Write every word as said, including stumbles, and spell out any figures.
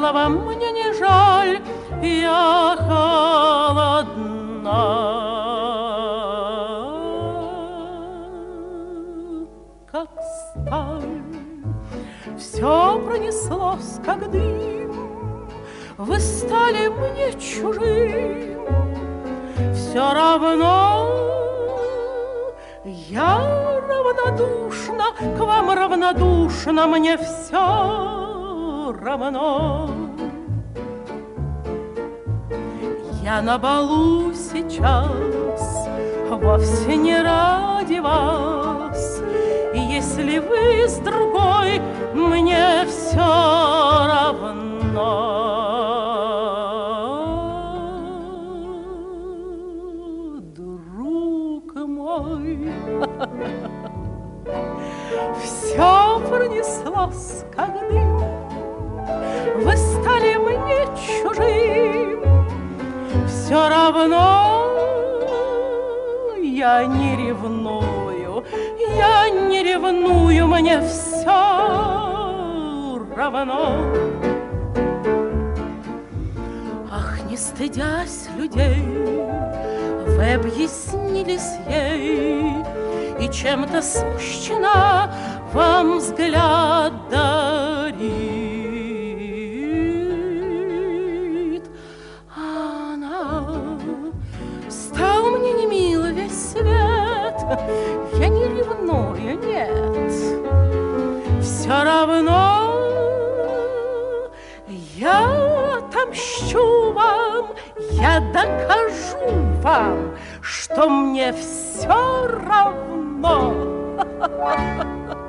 милого мне не жаль, я холодна, как сталь. Все пронеслось, как дым, вы стали мне чужим. Все равно я равнодушна, к вам равнодушна, мне все равно. Я на балу сейчас вовсе не ради вас, и если вы с другой, мне все равно. Друг мой, все пронеслось, как дым, вы стали мне чужим. Все равно я не ревную, я не ревную, мне все равно. Ах, не стыдясь людей, вы объяснились ей, и чем-то смущена вам взгляд дарит. А она: стал мне немило весь свет, я не ревную, нет. Все равно я отомщу вам, я докажу вам, что мне все равно.